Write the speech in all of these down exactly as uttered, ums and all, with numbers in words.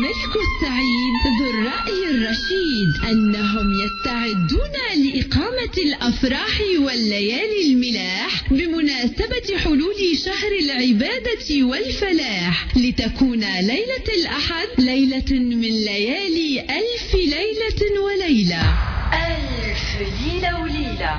الملك السعيد ذو الرأي الرشيد أنهم يستعدون لإقامة الأفراح والليالي الملاح بمناسبة حلول شهر العبادة والفلاح، لتكون ليلة الأحد ليلة من ليالي ألف ليلة وليلة. ألف ليلة وليلة.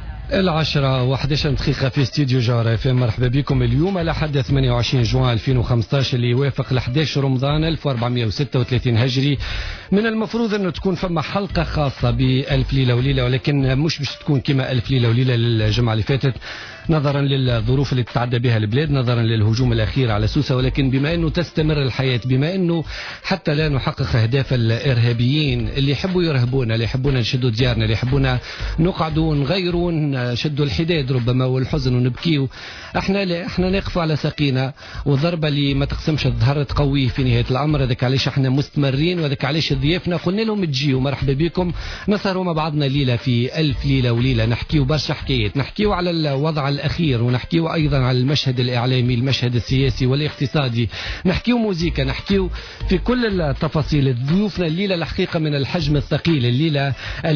العشرة وأحد عشر دقيقة في استديو جارة اف ام. مرحبا بكم اليوم لحد ثمانية وعشرين جوان ألفين وخمسة عشر اللي يوافق ل أحد عشر رمضان ألف وأربعمائة وستة وثلاثين هجري. من المفروض انه تكون فما حلقة خاصة بألف ليلة وليلة، ولكن مش باش تكون كما ألف ليلة وليلة للجمعة اللي فاتت نظرا للظروف اللي تتعدى بها البلاد، نظرا للهجوم الأخير على سوسة. ولكن بما أنه تستمر الحياة، بما أنه حتى لا نحقق أهداف الإرهابيين اللي يحبوا يرهبونا، اللي يحبونا نشدوا ديارنا، اللي يحبونا نقعدوا نغيروا نشدوا الحداد ربما والحزن ونبكيوا، احنا احنا نقف على ساقينا، والضربة اللي ما تقسمش الظهر تقويه في نهاية الأمر. هذاك علاش احنا مستمرين، وهذاك علاش ضيافنا قلنا لهم تجيوا مرحبا بكم نسهروا مع بعضنا ليلة في ألف ليلة وليلة، نحكيوا برشا حكايات، نحكيوا على الوضع الأخير، ونحكيوا أيضا على المشهد الإعلامي، المشهد السياسي والاقتصادي، نحكيوا موسيقى، نحكيوا في كل التفاصيل. ضيوفنا الليلة الحقيقة من الحجم الثقيل، الليلة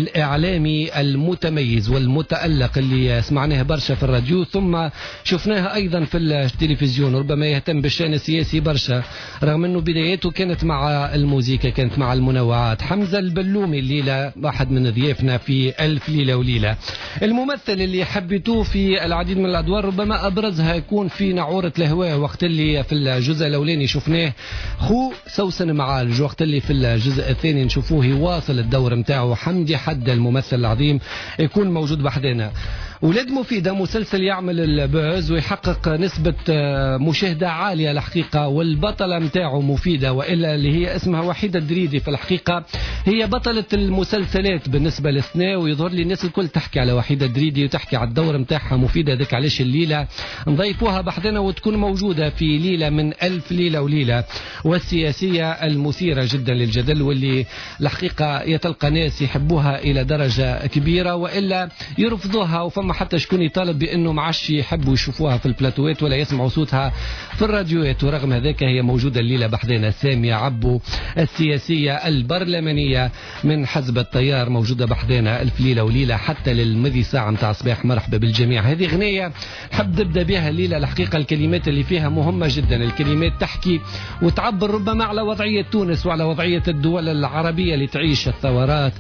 الإعلامي المتميز والمتألق اللي سمعناه برشا في الراديو ثم شفناها أيضا في التلفزيون، ربما يهتم بالشأن السياسي برشا رغم أنه بداياته كانت مع الموسيقى، كانت مع المنوعات. حمزة البلومي الليلة واحد من ضيافنا في ألف ليلة وليلة. الممثل اللي حبيتوه في العديد من الأدوار، ربما أبرزها يكون في نعورة الهواء وقت اللي في الجزء الأولاني شفناه خو سوسن معالج، وقت اللي في الجزء الثاني نشوفوه يواصل الدور متاعه. حمدي حد الممثل العظيم يكون موجود بحدنا. ولاد مفيدة مسلسل يعمل البوز ويحقق نسبة مشاهدة عالية الحقيقة، والبطلة متاعه مفيدة، وإلا اللي هي اسمها وحيدة الدريدي في الحقيقة هي بطلة المسلسلات بالنسبة للسنة، ويظهر لي الناس الكل تحكي على وحيدة الدريدي وتحكي على الدور متاعها مفيدة. ذاك علاش الليلة نضيفوها بحدنا وتكون موجودة في ليلة من ألف ليلة وليلة. والسياسية المثيرة جدا للجدل، واللي الحقيقة يتلقى ناس يحبوها إلى درجة كبيرة وإلا يرفضوها، وفما حتى شكون يطالب بأنه ما عادش يحبوا يشوفوها في البلاتوات ولا يسمعوا صوتها في الراديوات. ورغم هذاك هي موجودة الليلة بحدنا. سامية عبو السياسية البرلمانية من حزب التيار موجودة بحدنا ألف ليلة وليلة حتى للمذي ساعة متاع صباح. مرحبا بالجميع. هذه غنية حب نبدأ بها الليلة الحقيقة، الكلمات اللي فيها مهمة جدا، الكلمات تحكي وتعبر ربما على وضعية تونس وعلى وضعية الدول العربية اللي تعيش الثورات.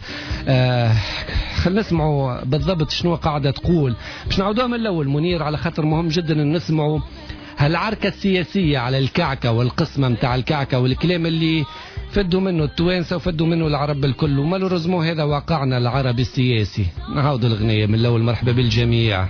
آه خلينا نسمعوا بالضبط شنو قاعدة تقول، باش نعودوها من الأول منير، على خاطر مهم جدا أن نسمعوا هالعركة السياسية على الكعكة والقسمة متاع الكعكة والكلام اللي فدوا منه التوانسة وفدوا منه العرب الكل، وما لرزموا هذا واقعنا العربي السياسي. نعود الغنية من الأول. مرحبا بالجميع.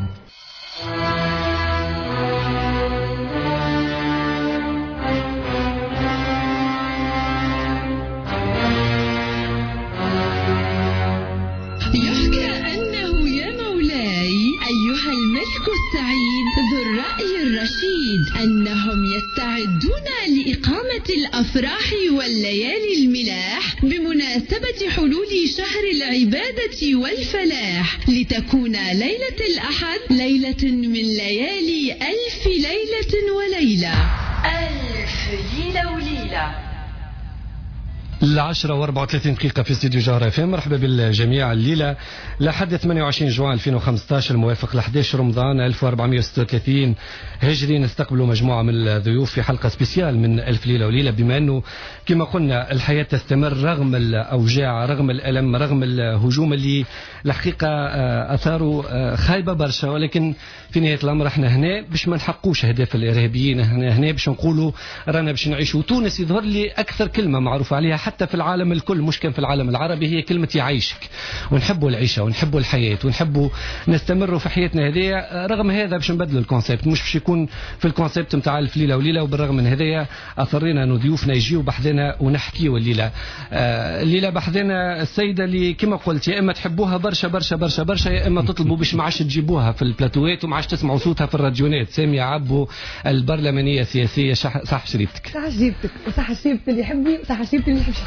أنهم يستعدون لإقامة الأفراح والليالي الملاح بمناسبة حلول شهر العبادة والفلاح، لتكون ليلة الأحد ليلة من ليالي ألف ليلة وليلة. ألف ليلة وليلة. العشرة واربعة وثلاثين دقيقة في استديو جارة اف ام. مرحبا بالجميع. الليلة لحد ثمانية وعشرين جوان ألفين وخمسة عشر الموافق ل أحد عشر رمضان ألف وأربعمائة وستة وثلاثين هجري نستقبلوا مجموعة من الضيوف في حلقة سبيسيال من ألف ليلة وليلة، بما أنه كما قلنا الحياة تستمر رغم الأوجاع، رغم الألم، رغم الهجوم اللي الحقيقة أثاروا خايبة برشا، ولكن في نهاية الأمر احنا هنا باش ما نحقوش أهداف الإرهابيين، احنا هنا باش نقولوا رانا باش نعيشوا. تونس يظهر لي أكثر كلمة معروفة عليها حتى في العالم الكل، مش كان في العالم العربي، هي كلمة يعيشك. ونحبوا العيشة ونحبوا الحياة ونحبوا نستمروا في حياتنا هذه. رغم هذا باش نبدلوا الكونسيبت، مش باش يكون في الكونسيبت نتاع ألف ليلة وليلة. وبالرغم من هذايا اضطرينا انه ضيوفنا يجيوا بحذنا ونحكيوا الليلة. آه الليلة بحذنا السيدة اللي كما قلت يا اما تحبوها برشا برشا برشا برشا، يا اما تطلبوا باش ما عادش تجيبوها في البلاتوات وما عادش تسمعوا صوتها في الراديونات. سامية عبو البرلمانية السياسية. صح شريبتك. صح شريبتك وصح شريبت اللي يحبني وصح شريبت اللي يحبش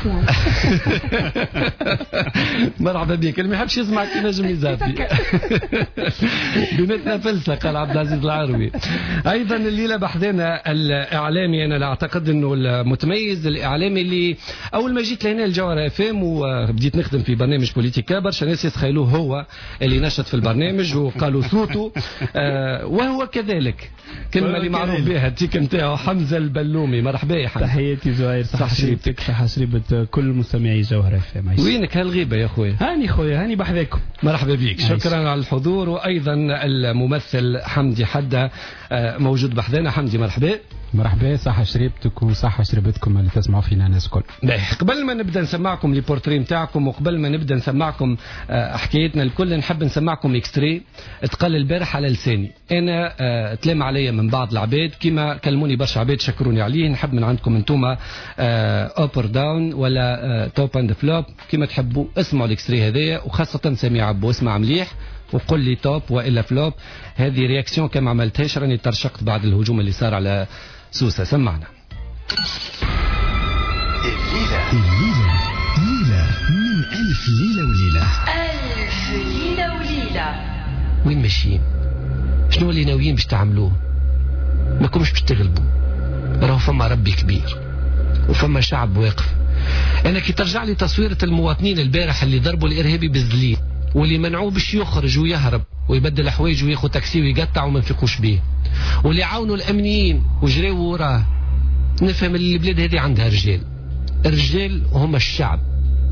مرحبا بك. اللي ما يحبش يسمعك ينجم يزافي. بنتنا فلسة قال عبد العزيز العروي. ايضا الليله بحذنا الاعلامي، انا لا اعتقد انه المتميز الاعلامي اللي اول ما جيت لهنا الجوهره اف ام وبديت نخدم في برنامج بوليتيكا برشا ناس يتخيلوه هو اللي نشط في البرنامج وقالوا صوته، آه وهو كذلك. كلمه اللي معروف بها التيك نتاعو حمزه البلومي. مرحبا يا حمزه. تحياتي زهير، صح شريبتك، صح شريبه كل مستمعي جوهره اف ام. وينك هالغيبه يا خويا؟ هاني خويا، هاني بحذاكم. مرحبا بك، شكرا على الحضور. وايضا الممثل حمدي حدا موجود بحذانا. حمدي مرحبا. مرحبا، صحة شريبتك وصحة شريبتكم اللي تسمعوا فينا الناس الكل. قبل ما نبدا نسمعكم لي بورتري نتاعكم وقبل ما نبدا نسمعكم حكايتنا الكل، نحب نسمعكم اكستري تقال البارح على لساني. انا تلام عليا من بعض العباد كيما كلموني برشا عباد شكروني عليه. نحب من عندكم انتوما اوبر داون ولا توب اند فلوب كيما تحبوا. اسمعوا الاكستري هذايا، وخاصة سامي عبو اسمع مليح وقل لي توب والا فلوب. هذه رياكسيون كما عملتهاش، راني ترشقت بعد الهجوم اللي صار على سوسة. سمعنا. الليلة الليلة ليلة من ألف ليلة وليلة. ألف ليلة وليلة. وين ماشيين؟ شنو اللي ناويين باش تعملوه؟ ما كومش باش تغلبوا. راهو فما ربي كبير وفما شعب واقف. انا كي ترجع لي تصويرة المواطنين البارح اللي ضربوا الارهابي بالزليل واللي منعوه باش يخرج ويهرب ويبدل حوايج وياخذ تاكسي ويقطع وما نفيقوش بيه، واللي عاونوا الامنيين وجريوا وراه، نفهم اللي البلاد هذه عندها رجال. الرجال هم الشعب،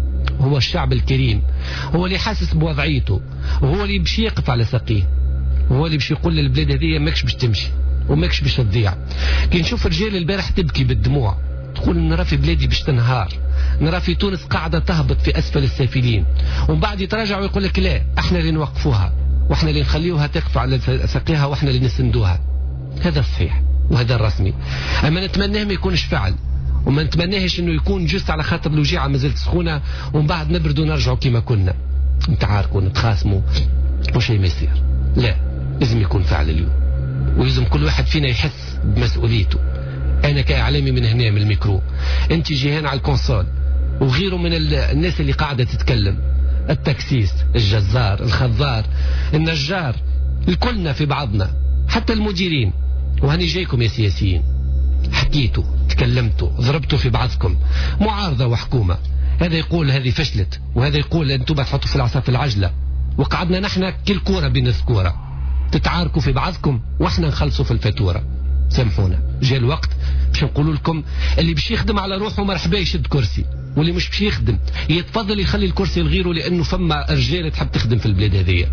هو الشعب الكريم، هو اللي حاسس بوضعيته، وهو اللي باش يقف على ساقيه، وهو اللي باش يقول للبلاد هذه ماكش باش تمشي وماكش باش تضيع. كي نشوف رجال البارح تبكي بالدموع تقول نرى في بلادي باش تنهار، نرى في تونس قاعدة تهبط في أسفل السافلين، ومن بعد يتراجع ويقول لك لا احنا اللي نوقفوها واحنا اللي نخليوها تقف على ساقيها واحنا اللي نسندوها. هذا الصحيح وهذا الرسمي، اما نتمناه ما يكونش فعل، وما نتمناهش انه يكون جست على خاطر الوجيعة مازالت سخونة ومن بعد نبردوا نرجعوا كما كنا نتعاركوا نتخاصموا وشيء ما يصير. لا، لازم يكون فعل اليوم، ولازم كل واحد فينا يحس بمسؤوليته. انا كاعلامي من هنا من الميكرو، انت جيهان على الكونسول وغيره من الناس اللي قاعدة تتكلم، التكسيس، الجزار، الخضار، النجار، الكلنا في بعضنا، حتى المديرين. وهني جايكم يا سياسيين، حكيتوا تكلمتوا ضربتوا في بعضكم، معارضة وحكومة، هذا يقول هذه فشلت وهذا يقول انتم تحطوا في العصا في العجلة، وقعدنا نحن كل كورة بين الكورة تتعاركوا في بعضكم واحنا نخلصوا في الفاتورة. سامحونا، جاء الوقت باش نقولوا لكم اللي باش يخدم على روحه مرحبا يشد كرسي، واللي مش باش يخدم يتفضل يخلي الكرسي لغيره، لانه فما رجال تحب تخدم في البلاد هذيا.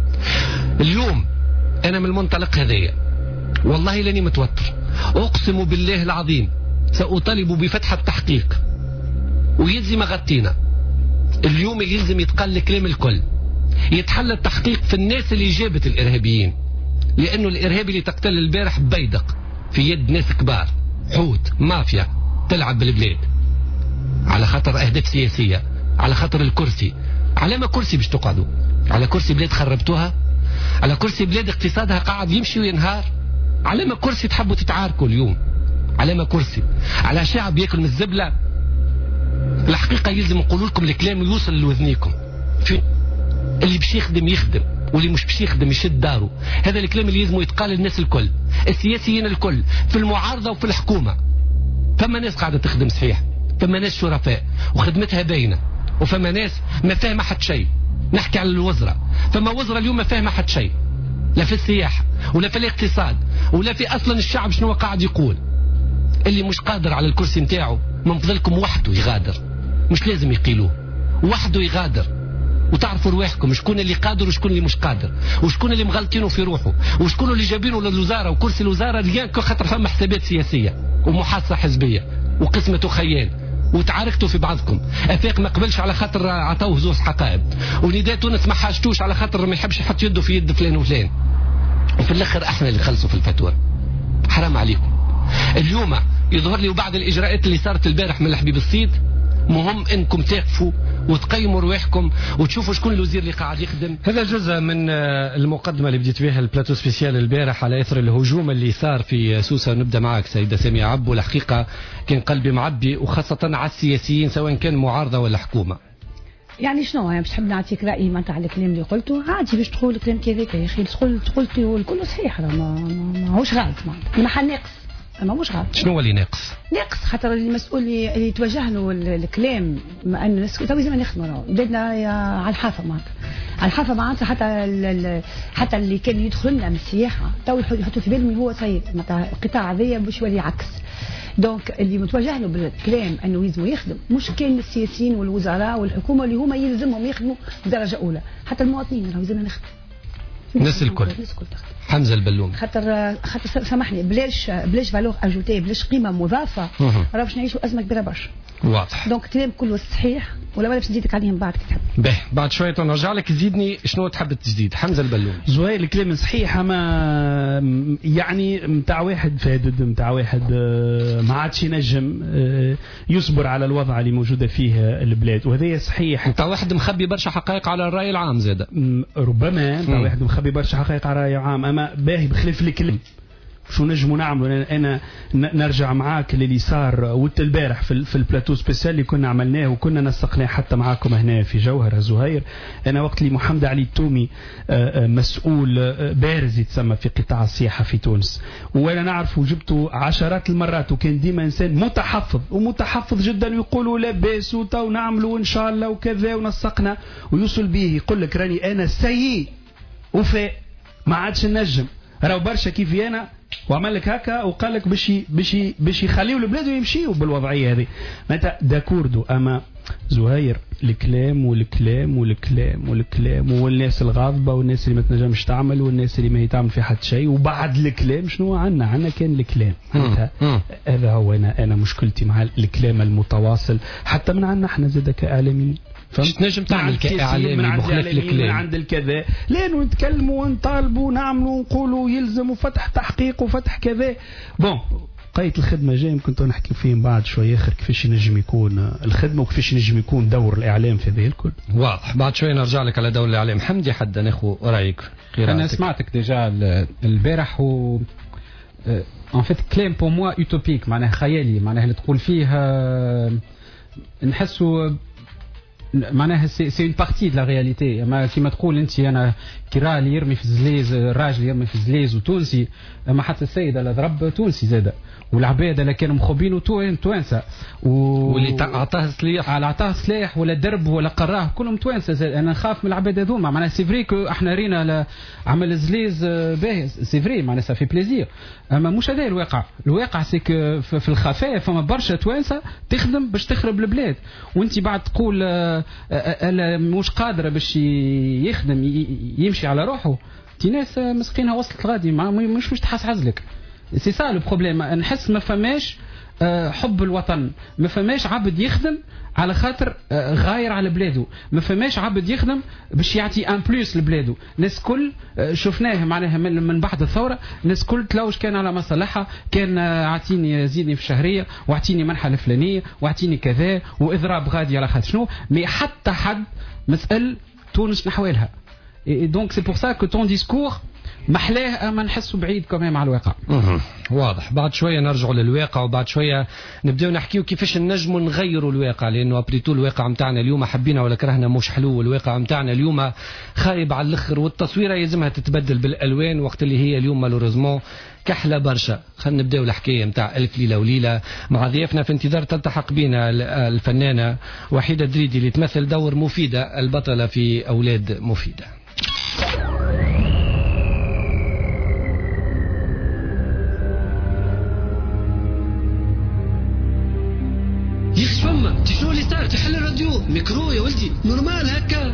اليوم انا من المنطلق هذايا والله لاني متوتر، اقسم بالله العظيم سأطالب بفتح التحقيق ويلزم غطينا. اليوم يلزم يتقال الكلام الكل، يتحل التحقيق في الناس اللي جابت الارهابيين، لانه الارهابي اللي تقتل البارح بيدق في يد ناس كبار، حوت مافيا تلعب بالبلاد على خاطر اهداف سياسية، على خاطر الكرسي. على ما كرسي باش تقعدوا؟ على كرسي بلاد خربتوها؟ على كرسي بلاد اقتصادها قاعد يمشي وينهار؟ على ما كرسي تحبوا تتعاركوا اليوم؟ على ما كرسي؟ على شعب ياكل من الزبلة؟ الحقيقة يلزم نقول لكم الكلام يوصل لوذنيكم، في اللي باش يخدم يخدم واللي مش باش يخدم يشد داره. هذا الكلام اللي يلزم يتقال للناس الكل، السياسيين الكل، في المعارضة وفي الحكومة. فما ناس قاعدة تخدم صحيح، فما ناس شرفاء وخدمتها باينة، وفما ناس ما فاهمة حد شيء. نحكي على الوزراء، فما وزراء اليوم ما فاهمة حد شيء، لا في السياحة ولا في الاقتصاد ولا في أصلا الشعب شنو قاعد يقول. اللي مش قادر على الكرسي متاعه من فضلكم وحده يغادر، مش لازم يقيلوه، وحده يغادر. وتعرفوا رواحكم شكون اللي قادر وشكون اللي مش قادر، وشكون اللي مغلطينه في روحه، وشكون اللي جابينه للوزارة وكرسي الوزارة ريان خاطر فما حسابات سياسية ومحادثة حزبية وقسمة خيال وتعاركتوا في بعضكم. افاق ما قبلش على خاطر عطوه زوز حقائب، ونداء تونس ما حاجتوش على خاطر ما يحبش يحط يده في يد فلان وفلان، وفي الاخر احنا اللي نخلصوا في الفاتوره. حرام عليكم. اليوم يظهر لي وبعد الاجراءات اللي صارت البارح من الحبيب الصيد، مهم انكم تقفوا وتقيموا رواحكم وتشوفوا شكون الوزير اللي قاعد يخدم. هذا جزء من المقدمه اللي بديت بها البلاتو سبيسيال البارح على اثر الهجوم اللي صار في سوسه. نبدا معك سيده ساميه عبو. الحقيقه كان قلبي معبي وخاصه على السياسيين سواء كان معارضه ولا حكومه. يعني شنو يعني باش تحب نعطيك رايي ما تاع الكلام اللي قلته عادي باش تقول الكلام كذاك يا اخي تقول تقول الكل صحيح ما ماهوش غلط ما حد ناقص ما مش غلط. شنو هو اللي ناقص؟ ناقص خاطر المسؤول اللي, اللي توجه له الكلام ما ان الناس تو لازم نخدموا بدنا على الحافه معناتها على الحافه معناتها حتى حتى اللي كان يدخل لنا من السياحه تو يحطوا في بالهم هو صاير معناتها القطاع هذايا باش يولي عكس. دونك اللي متوجه له بالكلام انه لازم يخدم مش كان السياسيين والوزراء والحكومه اللي هما يلزمهم يخدموا بدرجه اولى حتى المواطنين راهو لازمنا نخدم الناس الكل. حمزه البلوم خاطر خاطر سامحني بلاش بلاش فالور اجوتي بلاش قيمه مضافه راه باش نعيشوا ازمه كبيره برشا. واضح. دونك الكلام كله صحيح ولا باش نزيدك عليهم بعد كتاب. باهي بعد شويه نرجع لك زيدني شنو تحب تزيد حمزه البلوم. زهير الكلام صحيح اما يعني نتاع واحد فادد نتاع واحد ما عادش ينجم يصبر على الوضع اللي موجوده فيه البلاد وهذا صحيح. نتاع واحد مخبي برشا حقائق على الراي العام زاده. ربما نتاع واحد مخبي برشا حقائق على الراي العام اما باهي بخلاف الكلام شو نجموا نعملوا. انا نرجع معاك للي صار ولت البارح في, في البلاتو سبيسيال اللي كنا عملناه وكنا نسقناه حتى معاكم هنا في جوهر زهير. انا وقت اللي محمد علي التومي مسؤول بارز يتسمى في قطاع السياحه في تونس وانا نعرف وجبته عشرات المرات وكان ديما انسان متحفظ ومتحفظ جدا ويقولوا لا باس وتو نعملوا ان شاء الله وكذا ونسقنا ويوصل به يقول لك راني انا سيء وفاء ما عادش نجم راهو برشا كيفي انا وعمل لك هكا وقال لك باش باش باش يخليوا البلاد ويمشيوا بالوضعيه هذه معناتها داكوردو. اما زهير الكلام والكلام والكلام والكلام والناس الغاضبه والناس اللي ما تنجمش تعمل والناس اللي ما تعمل في حد شيء وبعد الكلام شنو عندنا عندنا كان الكلام هذا هو. انا انا مشكلتي مع الكلام المتواصل حتى من عندنا احنا زاد كاعلاميين فهمت نجم تعمل كاعلامي مخالف للكلام من عند الكذا لانه نتكلموا ونطالبوا ونعملوا ونقولوا يلزموا فتح تحقيق وفتح كذا. بون قيت الخدمه جاي يمكن نحكي فيه بعد شويه اخر كيفاش ينجم يكون الخدمه وكيفاش ينجم يكون دور الاعلام في هذه الكل. واضح. بعد شويه نرجع لك على دور الاعلام. حمدي حد ناخذ رايك. انا سمعتك ديجا البارح و ان فيت كلام بور موا يوتوبيك معناها خيالي معناها اللي تقول فيه نحسوا معناها سي سي اون بارتي دو لا رياليتي. اما كيما تقول انت انا كرا اللي يرمي في الزليز الراجل يرمي في الزليز وتونسي اما حتى السيد اللي ضرب تونسي زاده والعباد اللي كانوا مخوبينه توانسه واللي عطاه سلاح على عطاه سلاح ولا درب ولا قراه كلهم توانسه زاد. انا نخاف من العباد هذوما معناها سي فري كو احنا رينا عمل الزليز باهي سي فري معناها سا في بليزير اما مش هذا الواقع. الواقع سي كو في الخفاء فما برشا توانسه تخدم باش تخرب البلاد وانت بعد تقول الا مش قادره باش يخدم يمشي على روحه. تي ناس مسكينها وصلت غادي مش مش تحس عزلك. سي سا لو بروبليم. نحس ما فماش حب الوطن ما فماش عبد يخدم على خاطر غاير على بلاده ما فماش عبد يخدم باش يعطي ان بلوس لبلاده. الناس كل شفناه معناها من بعد الثوره الناس كل تلوش كان على مصلحه كان اعطيني زيدني في الشهريه واعطيني منحه الفلانيه واعطيني كذا واضراب غادي على خاطر شنو مي حتى حد مسأل تونس نحوالها. دونك سي بور سا كو تون ديسكور محلاه اما نحسه بعيد كمان على الواقع. واضح. بعد شويه نرجعوا للواقع وبعد شويه نبداو نحكيو كيفاش نجموا نغيروا الواقع لانه ابريتو الواقع نتاعنا اليوم حبينا ولا كرهنا مش حلو. الواقع نتاعنا اليوم خايب على الاخر والتصويره يلزمها تتبدل بالالوان وقت اللي هي اليوم مالوريزمون كحله برشا. خلينا نبداو الحكايه نتاع الف ليله وليله مع ضيافنا في انتظار تلتحق بنا الفنانه وحيده دريدي اللي تمثل دور مفيده البطله في اولاد مفيده. يخش فما شنو اللي صار تحل الراديو ميكرو يا ولدي نورمال هكا.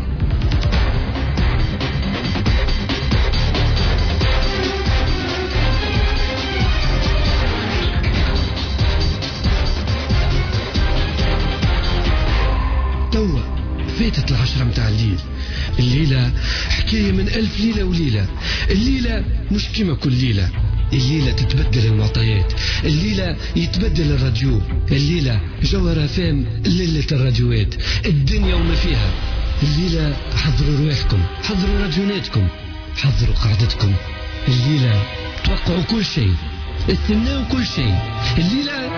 توا فاتت العشرة متاع الليل. الليلة حكاية من ألف ليلة وليلة. الليلة مش كيما كل ليلة الليلة تتبدل المعطيات، الليلة يتبدل الراديو، الليلة جوهرة فام ليلة الراديوات، الدنيا وما فيها. الليلة حضروا رواحكم، حضروا راديوناتكم، حضروا قعدتكم. الليلة توقعوا كل شيء، استناوا كل شيء. الليلة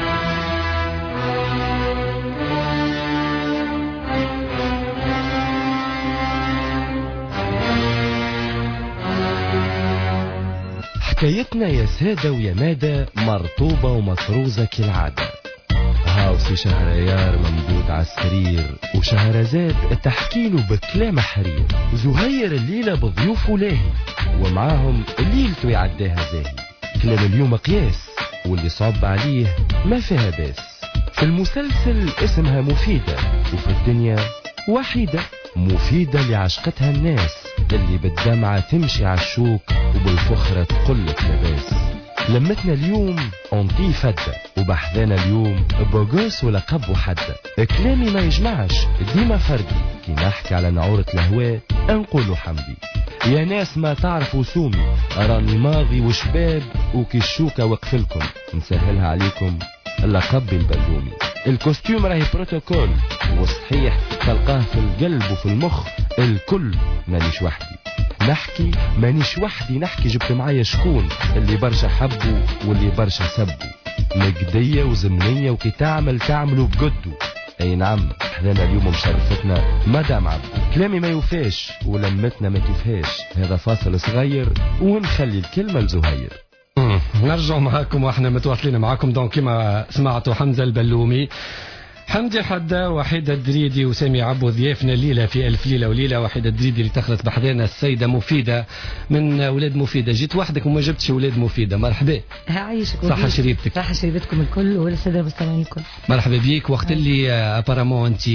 حكايتنا يا سادة ويا مادة مرطوبة ومطروزة كالعادة. هاوسي شهريار ممدود على السرير وشهرزاد تحكيله بكلام حرير. زهير الليلة بضيوفه لاهي ومعاهم ليلته يعداها زاهي. كلام اليوم قياس واللي صعب عليه ما فيها باس. في المسلسل اسمها مفيدة وفي الدنيا وحيدة. مفيدة اللي عشقتها الناس اللي بالدمعة تمشي على الشوك وبالفخرة تقلك لباس. لمتنا اليوم أنطي فدة وبحذانا اليوم بوغوس ولقب وحدة. كلامي ما يجمعش ديما فردي كي نحكي على نعورة الهواء انقولوا حمدي. يا ناس ما تعرفوا سومي راني ماضي وشباب وكي الشوكة وقفلكم نسهلها عليكم اللقب البلومي. الكوستيوم راهي بروتوكول وصحيح تلقاه في القلب وفي المخ. الكل مانيش وحدي نحكي مانيش وحدي نحكي جبت معايا شكون اللي برشا حبوا واللي برشا سبوا. نقدية وزمنية وكي تعمل تعملوا بجدو. اي نعم حذانا اليوم مشرفتنا مدام عبد. كلامي ما يوفاش ولمتنا ما كيفهاش. هذا فاصل صغير ونخلي الكلمة لزهير. نرجع معاكم واحنا متواصلين معاكم. دونك كما سمعتوا حمزة البلومي، حمدي حدا، وحيدة الدريدي وسامي عبو ضيافنا الليلة في ألف ليلة وليلة. وحيدة الدريدي اللي تخلص بحذانا السيدة مفيدة من أولاد مفيدة. جيت وحدك وما جبتش أولاد مفيدة. مرحبا. عايشك. صحة شريبتك. صحة شريبتكم الكل والسادة المستمعين الكل. مرحبا بيك. وقت اللي أبارامون أنت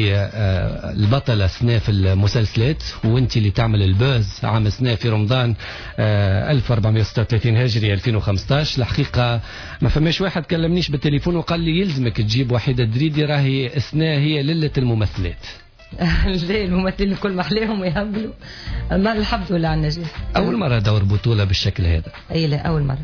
البطلة سنة في المسلسلات وأنت اللي تعمل الباز عام سنة في رمضان ألف وأربعمائة وستة وثلاثين هجري ألفين وخمسطاش. الحقيقة ما فماش واحد كلمنيش بالتليفون وقال لي يلزمك تجيب وحيدة الدريدي راهي اثناء هي ليلة الممثلات. ليه الممثلين الكل محليهم يهبلوا. ما الحمد لله على النجاح. أول مرة دور بطولة بالشكل هذا. أي لا أول مرة.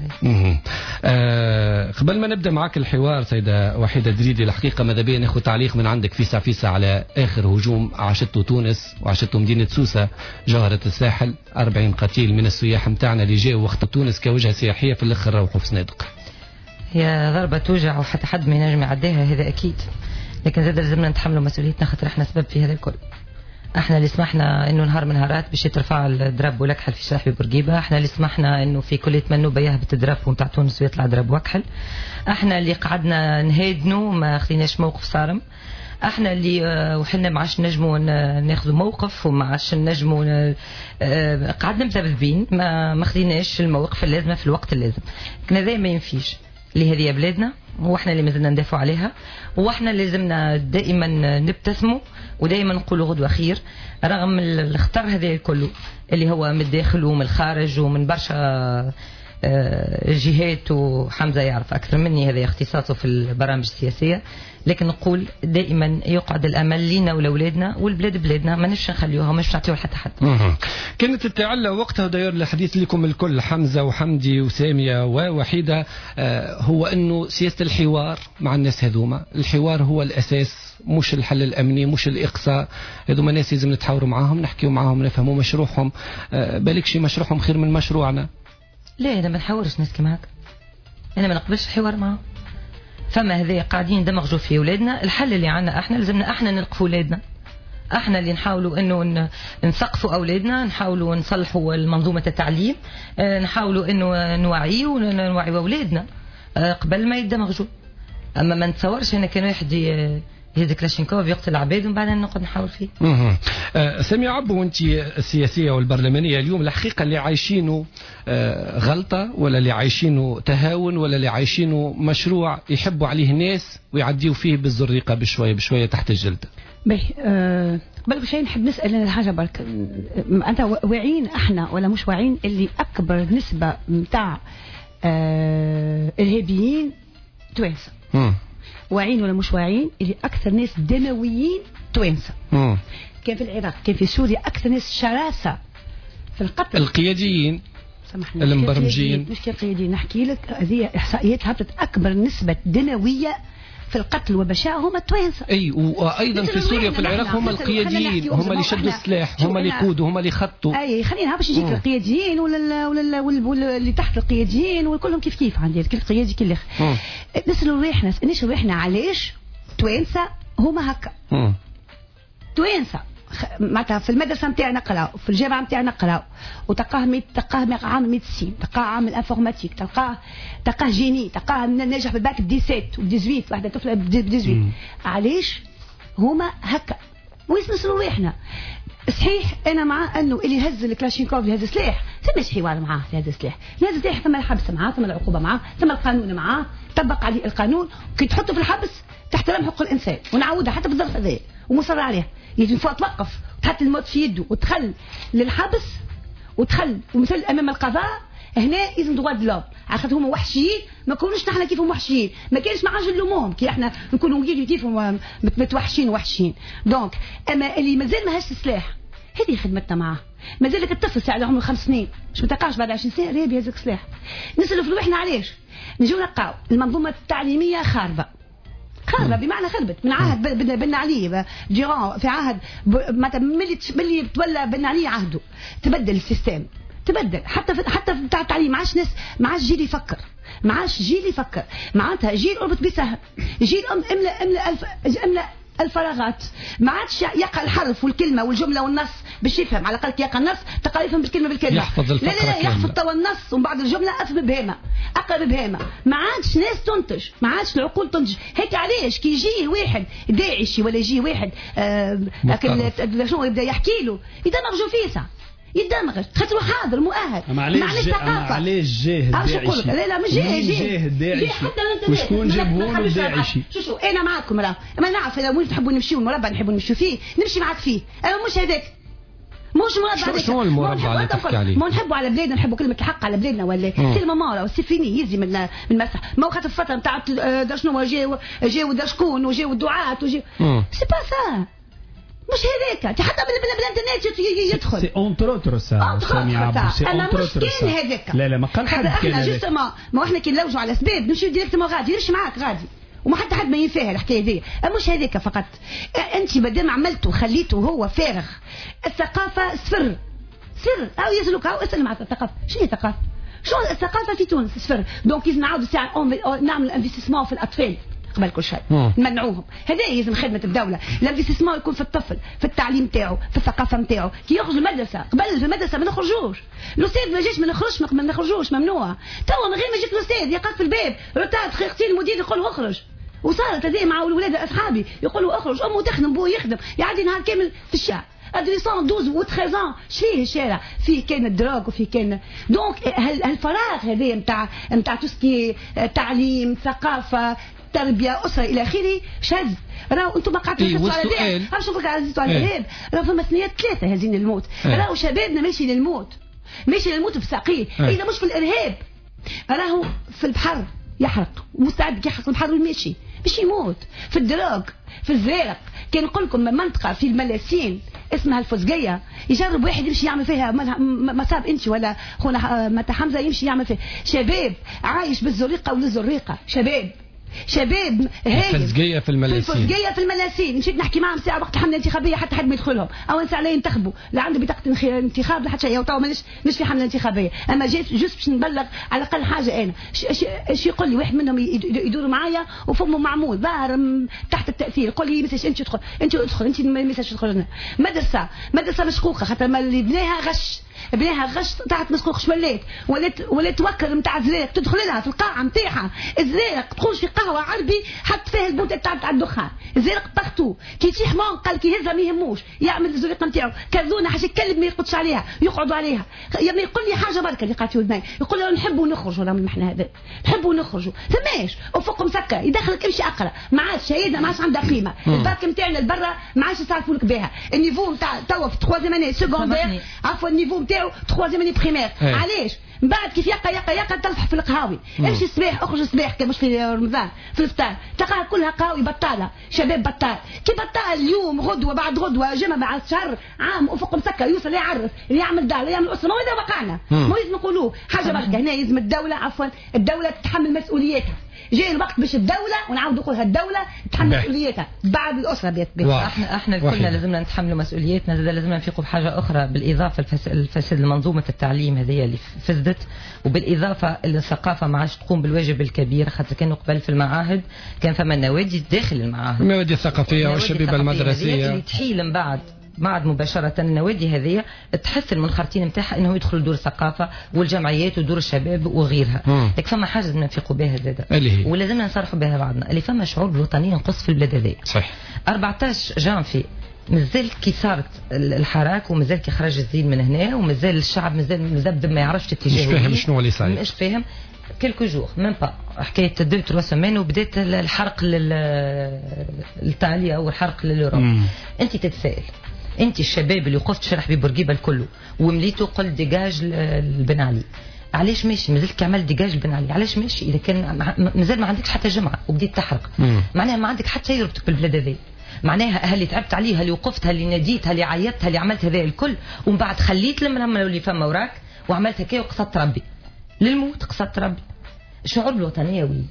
آه قبل ما نبدأ معك الحوار سيدة وحيدة دريدي، الحقيقة ماذا بيا ناخذ تعليق من عندك فيسع فيسع على آخر هجوم عاشته تونس وعاشته مدينة سوسة جوهرة الساحل. أربعين قتيل من السياح متاعنا اللي جاوا وقت تونس كوجهة سياحية في الآخر روحوا في صنادق. هي ضربة توجع وحتى حد ما ينجم يعديها هذا أكيد، لكن زاد لازمنا نتحملوا مسؤوليتنا خاطر احنا سبب في هذا الكل. احنا اللي سمحنا انه نهار من نهارات باش يترفع الدراب ولكحل في شرح بورقيبه. احنا اللي سمحنا انه في كلية منوبه يهبط الدراب نتاع تونس ويطلع دراب وكحل. احنا اللي قعدنا نهادنوا ما خليناش موقف صارم. احنا اللي وحنا ما عادش نجموا ناخذوا موقف وما عادش نجموا قعدنا مذبذبين ما ما خليناش المواقف اللازمه في الوقت اللازم. لكن هذا ما ينفيش اللي هذه بلادنا واحنا اللي مازلنا ندافعوا عليها واحنا لازمنا دائما نبتسموا ودائما نقولوا غدوه خير رغم الخطر هذا كله اللي هو من الداخل ومن الخارج ومن برشا جهات. وحمزه يعرف اكثر مني هذا اختصاصه في البرامج السياسيه، لكن نقول دائما يقعد الامل لينا ولاولادنا والبلاد بلادنا ما نفش نخليوها مش نعطيوها لحتى حد. كانت التعلة وقتها داير الحديث لكم الكل حمزه وحمدي وساميه ووحيده آه هو انه سياسه الحوار مع الناس هذوما. الحوار هو الاساس مش الحل الامني مش الاقصاء. هذوما ناس لازم نتحاوروا معاهم نحكيوا معاهم نفهموا مشروعهم. آه بالك شي مشروعهم خير من مشروعنا. لا انا ما نحاورش ناس كيما هكا. انا ما نقبلش الحوار معاهم. فما هذا قاعدين دمغجوا في اولادنا. الحل اللي عنا احنا لازمنا احنا نلقفوا اولادنا. احنا اللي نحاولوا انه نثقفوا اولادنا نحاولوا نصلحوا منظومه التعليم نحاولوا انه نوعيوا ونوعيوا اولادنا قبل ما يدمغجوا. اما ما نتصورش انا كان واحد يهز كلاشينكوف يقتل عباد ومن بعد نقعد نحاول فيه. آه سامي عبو وانت السياسيه والبرلمانيه اليوم الحقيقه اللي عايشينه آه غلطه ولا اللي عايشينه تهاون ولا اللي عايشينه مشروع يحبوا عليه الناس ويعديوا فيه بالزريقه بشويه بشويه تحت الجلد؟ باهي أه قبل بشيء نحب نسال انا حاجه برك. انت واعيين احنا ولا مش واعيين اللي اكبر نسبه نتاع أه ارهابيين توانسه؟ واعين ولا مش واعين اللي اكثر ناس دمويين توانسه. كان في العراق كان في سوريا اكثر ناس شراسه في القتل القياديين سامحني المبرمجين مش كقياديين نحكي لك هذه احصائيات هبطت اكبر نسبه دمويه في القتل وبشاعة هم التوانسة. اي وايضا في سوريا وفي العراق هم القياديين، هم اللي شدوا السلاح، هم اللي يقودوا، هم اللي يخطوا. اي خلينا باش يجيك القياديين ولا ولا ولا اللي تحت القياديين وكلهم كيف كيف عندي كل قيادي كل اخر. نسالوا ريحنا نسالوا ريحنا علاش توانسة هما هكا. توانسة معناتها في المدرسه نتاعنا نقراو، في الجامعه نتاعنا نقراو، وتلقاه تلقاه عامل ميديسين، تلقاه عامل انفورماتيك، تلقاه تلقاه جيني، تلقاه ناجح بالباك ب سبعة وب ثمانية عشر، واحده طفله ب ثمانية. علاش هما هكا؟ ويسنسلوا ريحنا. صحيح انا مع انه اللي يهز الكلاشينكوف اللي يهز سلاح فماش حوار معاه في هذا السلاح، هذا السلاح ثم الحبس معاه، ثم العقوبه معاه، ثم القانون معاه، طبق عليه القانون، كي تحطه في الحبس تحترم حقوق الانسان، ونعودها حتى في الظرف هذا ومصر عليها. يجي فوق توقف وتحط الموت في يده وتخل للحبس وتخل ومثل امام القضاء. هنا لازم دوغ دو لوم، على خاطر هما وحشيين، ما كونوش نحن كيفهم وحشيين، ما كانش معاش نلوموهم كي احنا نكونوا كيفهم متوحشين وحشين. دونك اما اللي مازال ما هاش سلاح هذه خدمتنا معاه. مازالك الطفل ساعة عمره خمس سنين مش متلقاش بعد عشرين سنه راه بهذاك السلاح. نسالوا في روحنا علاش؟ نجيو نلقاو المنظومه التعليميه خاربه. خاربه بمعنى خربت من عهد بن علي جيران، في عهد معناتها ملي ملي تولى بن علي عهده تبدل السيستم، تبدل حتى في حتى بتاع التعليم. ما عادش ناس، ما عادش جيل يفكر، ما عادش جيل يفكر، معناتها جيل اربط بسهم، جيل املا املا الف املا الفراغات، ما عادش يقرا الحرف والكلمه والجمله والنص باش يفهم، على الاقل يقرا النص تقرا يفهم بالكلمه بالكلمه، يحفظ الفقره لا لا, لا يحفظ توا النص ومن بعد الجمله افهم بهمه اقرا بهمه. ما عادش ناس تنتج، ما عادش العقول تنتج. هيك علاش كي يجيه واحد داعشي ولا يجي واحد آه شنو يبدا يحكي له يدمغ جوفيسه يدمغ خاطر حاضر مؤهل، معليش علاش جاه الداعشي؟ لا لا مش جاه جاه الداعشي وشكون جابه له الداعشي؟ شو شو انا معكم راه ما نعرف اذا وين تحبوا نمشيو المربع نحبوا نمشيو فيه نمشي معك فيه، انا مش هذاك مش مربع هذاك. شو المربع اللي تحكي عليه؟ ما نحبوا على بلادنا، نحبوا كلمه الحق على بلادنا ولا كلمه مارا وسيفيني يزي من من المسح. ما وقت الفتره نتاع دار شنو جاو جاو دار شكون وجاو الدعاة وجاو سي با سا مش هذاك حتى بالانترنت يدخل سي اونتر اوتر سا سامي عبد سي اونتر اوتر سا هذاك. لا لا ما قال حد كان احنا جوستومون ما احنا كي نلوجوا على اسباب نمشيو ديريكتومون غادي نمشي معاك غادي وما حتى حد ما ينفاها الحكايه دي. مش هذاك فقط، انت مادام عملته خليته هو فارغ. الثقافه صفر سر او يسلك او اسال مع الثقافه. شنو هي الثقافه؟ شو الثقافه في تونس صفر. دونك لازم نعاودوا ساعه نعمل انفستيسمون في الاطفال قبل كل شيء، نمنعوهم. هذا لازم خدمه الدوله. الانفستيسمون يكون في الطفل، في التعليم تاعو، في الثقافه نتاعو. كي يخرج المدرسه قبل في المدرسه ما نخرجوش، الاستاذ ما جاش ما نخرجش ما نخرجوش ممنوع. توا من غير ما يجيك الاستاذ يقف في الباب روتات خيرتي المدير يقول له اخرج. وصارت هذه مع الولاد اصحابي يقولوا اخرج، امه تخدم بوه يخدم، يعدي نهار كامل في الشارع. ادريسون اثنا عشر و ثلاثة عشر شفيه الشارع فيه كان الدراغ وفيه كان دونك هالفراغ هذا نتاع نتاع توسكي تعليم ثقافه تربيه اسره الى اخره شاذ. راهو انتم ما قعدتوش إيه على ذلك، عرفتوا بك عزيزتوا على الارهاب. راهو فما سنوات ثلاثه هازين الموت. راهو شبابنا ماشي للموت، ماشي للموت في ثقيل. اذا مش في الارهاب راهو في البحر يحرق مستعد يحرق البحر ويمشي باش يموت. في الدراغ في الزارق كان نقول لكم منطقه في الملاسين اسمها الفزقيه، يجرب واحد يمشي يعمل فيها مصاب انت ولا خونا متى حمزه يمشي يعمل فيها. شباب عايش بالزريقه وللزريقه، شباب شباب هايل. الفزقيه في الملاسين، الفزقيه في الملاسين مشيت نحكي معهم ساعه وقت الحمله الانتخابيه حتى حد ما يدخلهم او نساء لا ينتخبوا، لا عنده بطاقه انتخاب لا حتى شيء. وتوا مش مش في حمله انتخابيه، اما جيت جوست باش نبلغ على الاقل حاجه. انا ايش يقول لي واحد منهم يدور معايا وفمه معمول ظاهر تحت التاثير، يقول لي مساش انت ادخل انت ادخل انت مساش تدخل. مدرسه مدرسه مشقوقه خاطر اللي بناها غش بناها غش تحت مسقوق شولات ولات ولات توكل نتاع زريق تدخل لها في القاعه نتاعها الزريق تخرج في قهوه عربي حط فيها البوت تاع تاع الدخان الزريق بارتو كي يطيح مون قال كي يهزها ما يهموش يعمل الزريق نتاعو كذونه حاش يتكلم ما يرقدش عليها يقعدوا عليها. يا يقول لي حاجه بركه اللي قالت ودني يقول له نحبوا نخرجوا من احنا هذا نحبوا نخرجوا فماش وفوق مسكر يدخلك امشي اقرا ما عادش شهيدنا ما عادش عندها قيمه. الباك نتاعنا لبرا ما عادش يصرفوا لك بها. النيفو نتاع توا في تخوازيام اني سكوندير عفوا النيفو نتاعو تخوازيام اني بريمير. علاش من بعد كيف يقى يقى يقى تلفح في القهاوي، امشي الصباح اخرج الصباح كان مش في رمضان في الفطار تلقاها كلها قهاوي بطاله، شباب بطال، كي بطال اليوم غدوه بعد غدوه جمع بعد شهر عام افق مسكر يوصل يعرف اللي يعمل دار يعمل اسره، ما هذا وقعنا، ما لازم نقولوه حاجه بركه. هنا لازم الدوله عفوا الدوله تتحمل مسؤوليتها، جاي الوقت باش الدوله ونعاود نقولها الدوله تتحمل مسؤوليتها بعد الاسره بيت بيت. احنا احنا كلنا لازمنا نتحملوا مسؤوليتنا، زاد لازمنا نفيقوا بحاجه اخرى بالاضافه الفساد المنظومه التعليم هذه اللي فسدت، وبالاضافه الثقافه ما عادش تقوم بالواجب الكبير، خاطر كانوا قبل في المعاهد كان فما نوادي داخل المعاهد، النوادي الثقافيه والشبيبه المدرسيه اللي تحيل من بعد بعد مباشرة النوادي هذه تحس المنخرطين نتاعها انه يدخلوا دور الثقافة والجمعيات ودور الشباب وغيرها، لكن فما حاجة لازم نفيقوا بها زاده ولازمنا نصرحوا بها بعضنا، اللي فما شعور الوطني ينقص في البلاد هذه. صحيح. أربعطاش جانفي مازال كي صارت الحراك ومازال كي خرج الزين من هنا ومازال الشعب مازال مذبذب ما يعرفش اتجاهه، مش فاهم شنو اللي صاير، مش فاهم. كيلكو جور ميم با حكايه دو تروا سيمين وبدات الحرق للتاليا والحرق للأوروب. انت تتسائل انت الشباب اللي وقفت شرح ببورقيبه الكل ومليتو قلت ديجاج البن علي، علاش ماشي مازلت كعمل ديجاج البن علي؟ علاش ماشي اذا كان مازال ما عندكش حتى جمعه وبديت تحرق؟ معناها ما عندك حتى يربطك بالبلاد هذه، معناها هل تعبت عليه، هل وقفت، هل ناديت، هل عيطت، هل عملت هذا الكل ومن بعد خليت لمن اللي فما وراك وعملت هكا وقصدت ربي للموت، قصدت ربي. الشعور بالوطنيه وين؟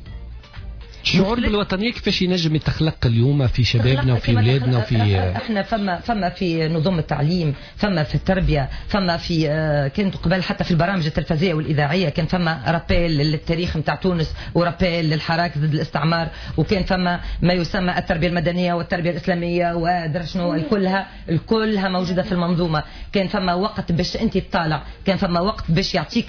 الشعور بالوطنيه كيفاش ينجم يتخلق اليوم في شبابنا وفي اولادنا وفي احنا فما فما في نظام التعليم، فما في التربيه، فما في كانت قبل حتى في البرامج التلفزيونيه والاذاعيه كان فما رابيل للتاريخ نتاع تونس ورابيل للحراك ضد الاستعمار، وكان فما ما يسمى التربيه المدنيه والتربيه الاسلاميه ودرا شنو كلها الكلها موجوده في المنظومه. كان فما وقت باش انت تطالع، كان فما وقت باش يعطيك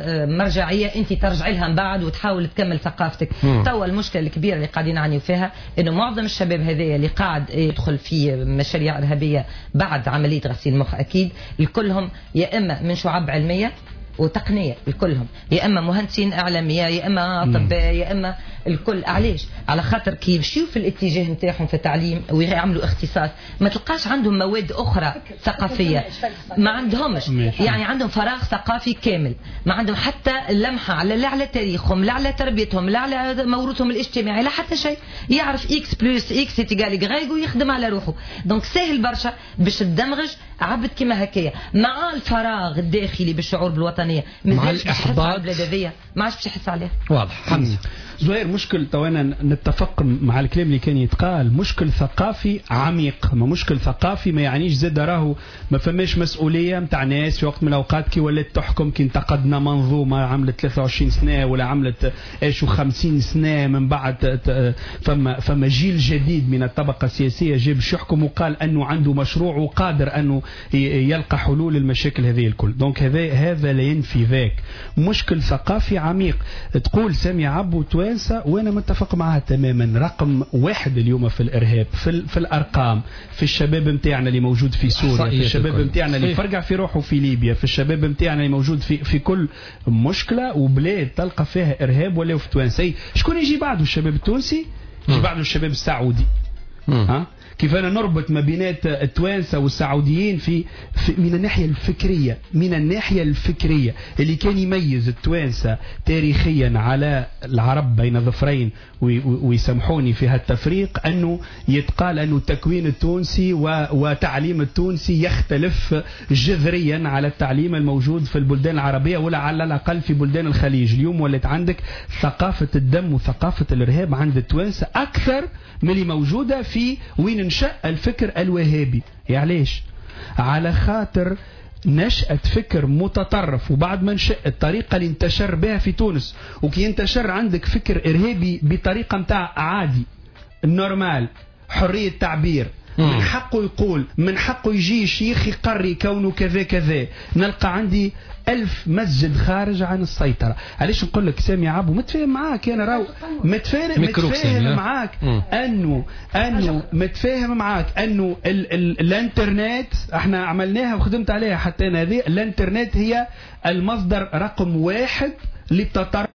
مرجعيه انت ترجعي لها من بعد وتحاول تكمل ثقافتك. توا المشكله الكبيره اللي قاعدين نعانيو فيها انه معظم الشباب هذايا اللي قاعد يدخل في مشاريع ارهابيه بعد عمليه غسيل مخ اكيد الكلهم يا اما من شعب علميه وتقنيه، الكلهم يا اما مهندسين اعلاميه يا اما اطباء يا اما الكل. علاش؟ على خاطر كي يمشيو في الاتجاه نتاعهم في التعليم ويعملوا اختصاص ما تلقاش عندهم مواد اخرى ثقافيه، ما عندهمش يعني عندهم فراغ ثقافي كامل، ما عندهم حتى اللمحه على لا على تاريخهم لا على تربيتهم لا على موروثهم الاجتماعي لا حتى شيء، يعرف اكس بلس اكس تيجالي غايق ويخدم على روحه. دونك سهل برشا باش تدمغج عبد كيما هكايا مع الفراغ الداخلي بالشعور بالوطنيه، مع الاحباط ما عادش باش يحس عليه. واضح. حمزه زهير مشكل توانا نتفق مع الكلام اللي كان يتقال، مشكل ثقافي عميق، ما مشكل ثقافي ما يعنيش زاد راهو ما فماش مسؤوليه نتاع ناس في وقت من الاوقات كي ولات تحكم، كي انتقدنا منظومه عملت ثلاثة وعشرين سنه ولا عملت ايش وخمسين سنه من بعد فما فما جيل جديد من الطبقه السياسيه جاب باش يحكم وقال انه عنده مشروع وقادر انه يلقى حلول المشاكل هذه الكل. دونك هذا هذا لا ينفي ذاك مشكل ثقافي عميق. تقول سامي عبو توانسه وانا متفق معها تماما، رقم واحد اليوم في الارهاب في, في الارقام، في الشباب نتاعنا اللي موجود في سوريا، في الشباب نتاعنا اللي فرقع في روحه في ليبيا، في الشباب نتاعنا اللي موجود في في كل مشكله وبلاد تلقى فيها ارهاب ولا في توانسه. شكون يجي بعده؟ الشباب التونسي؟ يجي بعده الشباب السعودي. ها كيف أنا نربط ما بينات التوانسة والسعوديين في, في من الناحية الفكرية، من الناحية الفكرية اللي كان يميز التوانسة تاريخيا على العرب بين ظفرين ويسامحوني في هالتفريق أنه يتقال أنه التكوين التونسي وتعليم التونسي يختلف جذريا على التعليم الموجود في البلدان العربية ولا على الأقل في بلدان الخليج. اليوم ولت عندك ثقافة الدم وثقافة الإرهاب عند التوانسة أكثر من اللي موجودة في وين انشأ الفكر الوهابي. علاش؟ على خاطر نشأة فكر متطرف، وبعد ما نشأ الطريقة اللي انتشر بها في تونس، وكي انتشر عندك فكر إرهابي بطريقة متاع عادي النورمال حرية تعبير، من حقه يقول، من حقه يجي شيخ يقري كونه كذا كذا. نلقى عندي ألف مسجد خارج عن السيطرة. علاش نقول لك سامي عبو متفاهم معاك أنا راو متفاهم متفاهم معاك أنه أنه متفاهم معاك أنه ال ال الانترنت احنا عملناها وخدمت عليها حتى هذه الانترنت هي المصدر رقم واحد للتطرف